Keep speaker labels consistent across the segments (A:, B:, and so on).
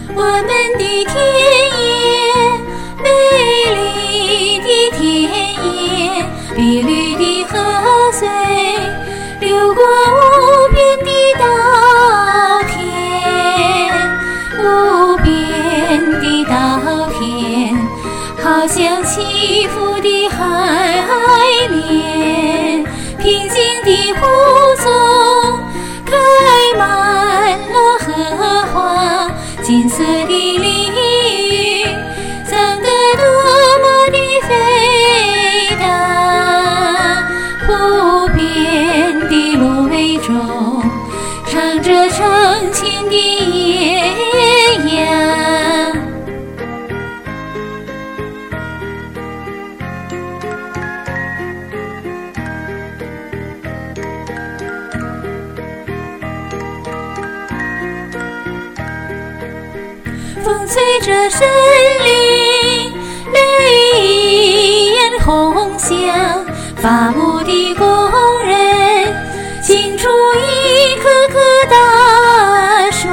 A: 我们的田野，美丽的田野，碧绿的河水，流过无边的稻田，无边的稻田，好像起伏的海面，平静的湖中开满了荷花，金色的鲤鱼长得多么的肥大，湖边的芦苇中唱着成群的野鸭。风吹着森林，泪眼红香，伐木的工人清出一棵棵大树，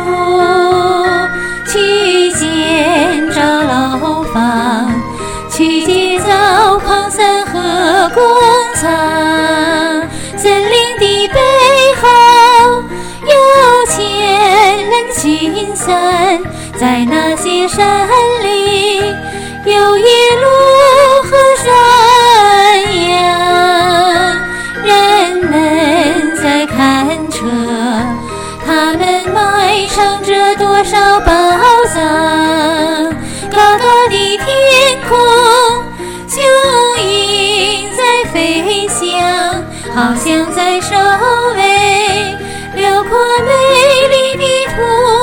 A: 去建造牢房，去建造矿山和工厂。森林的背后有千人群山，在那些山里有野鹿和山羊，人们在看车，他们埋藏着多少宝藏。高高的天空，雄鹰在飞翔，好像在守卫辽阔美丽的土